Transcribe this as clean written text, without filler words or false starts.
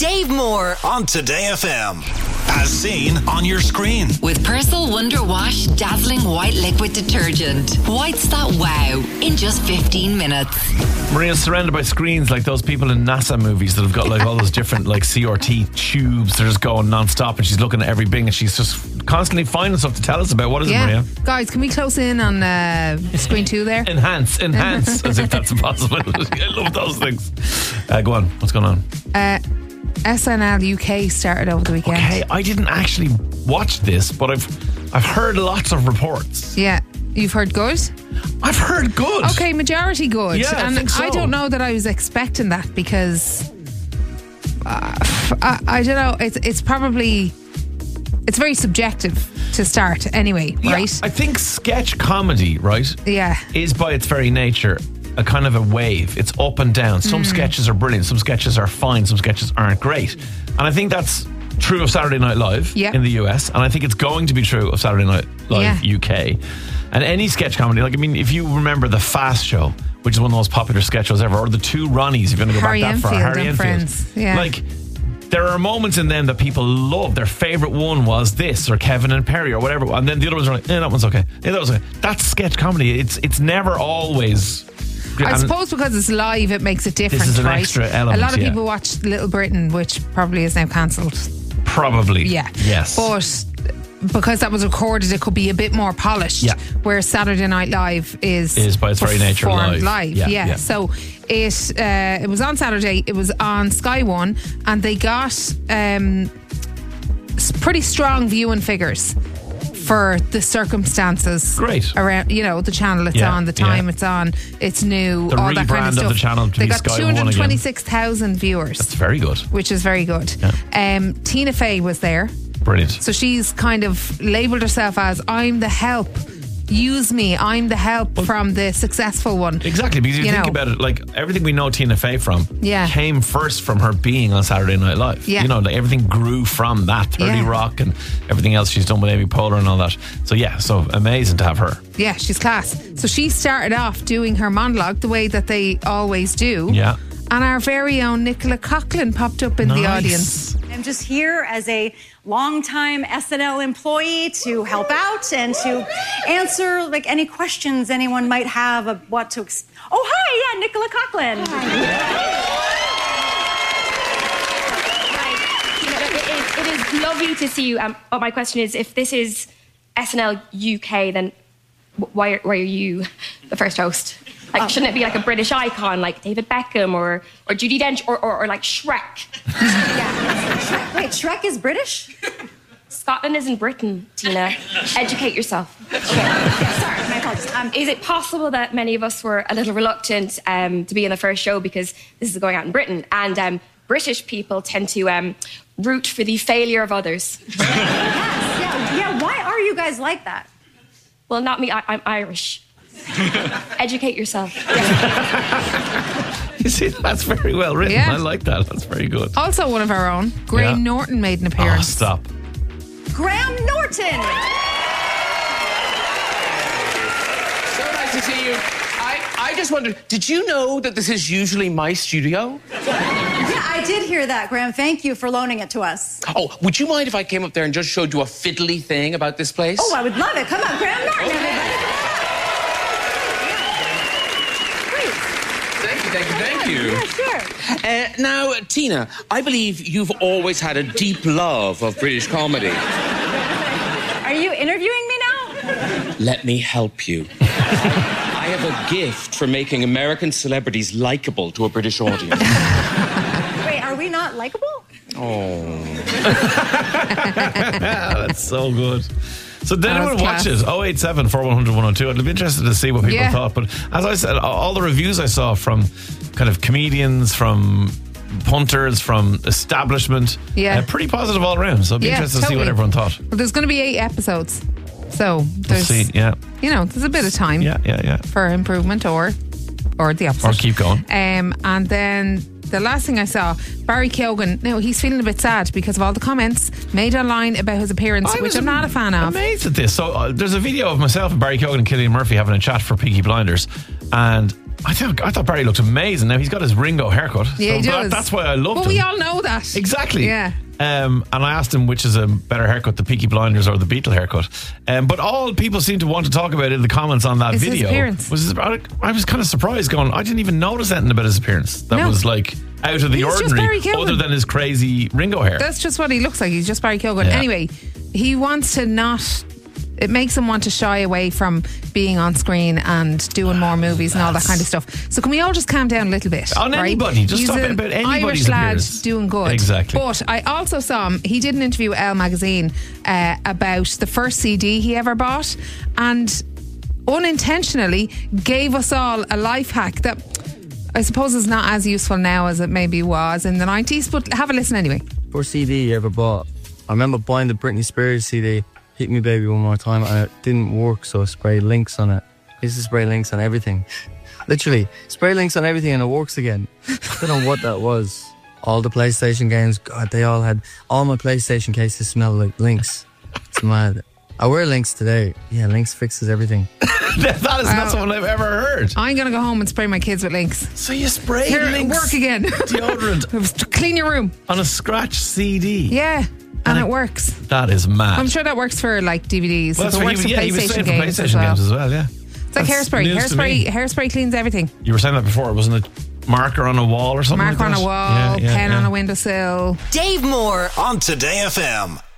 Dave Moore on Today FM. As seen on your screen. With Persil Wonder Wash Dazzling White Liquid Detergent. Whites that wow in just 15 minutes. Maria's surrounded by screens like those people in NASA movies that have got like all those different like CRT tubes. They're just going non-stop, and she's looking at every bing, and she's just constantly finding stuff to tell us about. What is it, Maria? Guys, can we close in on screen 2 there? Enhance, as if that's impossible. I love those things. Go on, what's going on? SNL UK started over the weekend. Okay, I didn't actually watch this, but I've heard lots of reports. Yeah, you've heard good? I've heard good. Okay, majority good. Yeah, and I think so. I don't know that I was expecting that because I don't know. It's probably very subjective to start anyway, right? I think sketch comedy, right? Yeah, is by its very nature a kind of a wave. It's up and down. Some sketches are brilliant, some sketches are fine, some sketches aren't great. And I think that's true of Saturday Night Live in the US, and I think it's going to be true of Saturday Night Live UK. And any sketch comedy, like, I mean, if you remember The Fast Show, which is one of the most popular sketch shows ever, or The Two Ronnies, if you're going to go back that far, Harry Enfield. Friends. Yeah. Like, there are moments in them that people love. Their favourite one was this, or Kevin and Perry, or whatever, and then the other ones are like, that one's okay. That was okay. That's sketch comedy. It's never always. I suppose because it's live, it makes it different. This is an right? extra element. A lot of people watch Little Britain, which probably is now cancelled. Probably. Yeah. Yes. But because that was recorded, it could be a bit more polished. Yeah. Where Saturday Night Live is by its very nature live. Yeah. So it was on Saturday. It was on Sky One, and they got pretty strong viewing figures for the circumstances. Great. Around, the channel it's on, the time it's on, it's new, the all that kind of stuff. Of the channel to they be got Sky 226,000 viewers. That's very good. Which is very good. Yeah. Tina Fey was there. Brilliant. So she's kind of labelled herself as, I'm the help. Use me. I'm the help from the successful one. Exactly, because you think about it, like everything we know Tina Fey from came first from her being on Saturday Night Live. Yeah. Like everything grew from that. 30 Rock and everything else she's done with Amy Poehler and all that. So amazing to have her. Yeah, she's class. So she started off doing her monologue the way that they always do. Yeah. And our very own Nicola Coughlan popped up in the audience. I'm just here as a longtime SNL employee to help out and to answer like any questions anyone might have of what to. Oh, hi, Nicola Coughlan. Hi. It is lovely to see you. But my question is, if this is SNL UK, then why are you the first host? Like, shouldn't it be like a British icon, like David Beckham or Judi Dench or like Shrek? Yeah. Wait, Shrek is British? Scotland isn't Britain, Tina. Educate yourself. Okay. Sorry, my apologies. Is it possible that many of us were a little reluctant to be in the first show because this is going out in Britain, and British people tend to root for the failure of others? Yes, yeah. Why are you guys like that? Well, not me. I'm Irish. Educate yourself. You see, that's very well written. I like that. That's very good. Also one of our own, Graham Norton made an appearance. Oh, stop. Graham Norton! So nice to see you. I just wondered, did you know that this is usually my studio? Yeah, I did hear that, Graham. Thank you for loaning it to us. Oh, would you mind if I came up there and just showed you a fiddly thing about this place? Oh, I would love it. Come on, Graham Norton, everybody. Thank you. Yeah, sure. Now, Tina, I believe you've always had a deep love of British comedy. Are you interviewing me now? Let me help you. I have a gift for making American celebrities likable to a British audience. Wait, are we not likable? Oh. That's so good. So did anyone watch it? 087 4100 102. I'd be interested to see what people thought. But as I said, all the reviews I saw from kind of comedians, from punters, from establishment, pretty positive all around. So I'd be interested to see what everyone thought. Well, there's going to be 8 episodes. So there's, there's a bit of time for improvement or the opposite. Or keep going. And then the last thing I saw, Barry Keoghan, now he's feeling a bit sad because of all the comments made online about his appearance, which I'm not a fan of. I'm amazed at this. So there's a video of myself and Barry Keoghan and Cillian Murphy having a chat for Peaky Blinders, and I thought Barry looked amazing. Now he's got his Ringo haircut. Yeah, he does. That's why I loved him. Well, we all know that. Exactly. Yeah. And I asked him which is a better haircut, the Peaky Blinders or the Beatle haircut. But all people seem to want to talk about in the comments on that video I was kind of surprised, going, I didn't even notice anything about his appearance that was like out of the ordinary, other than his crazy Ringo hair. That's just what he looks like. He's just Barry Keoghan. Yeah. Anyway, he wants to not. It makes him want to shy away from being on screen and doing more movies and all that kind of stuff. So can we all just calm down a little bit? On anybody. Just stop about anybody's Irish lad appearance. doing good. Exactly. But I also saw him, he did an interview with Elle magazine about the first CD he ever bought, and unintentionally gave us all a life hack that I suppose is not as useful now as it maybe was in the 90s, but have a listen anyway. First CD you ever bought. I remember buying the Britney Spears CD, Hit Me Baby One More Time, and it didn't work, so I sprayed links on it. I used to spray links on everything. Literally, spray links on everything and it works again. I don't know what that was. All the PlayStation games, God, they all had... All my PlayStation cases smell like links. It's mad. I wear links today. Yeah, links fixes everything. That is not something I've ever heard. I'm going to go home and spray my kids with links. So you spray links? Work again. Deodorant. Clean your room. On a scratch CD. Yeah. And it works. That is mad. I'm sure that works for like DVDs. Well, it works for PlayStation games as well. Yeah. It's like hairspray. Hairspray cleans everything. You were saying that before, wasn't it? Marker on a wall or something Marker like that? on a wall, pen on a windowsill. Dave Moore on Today FM.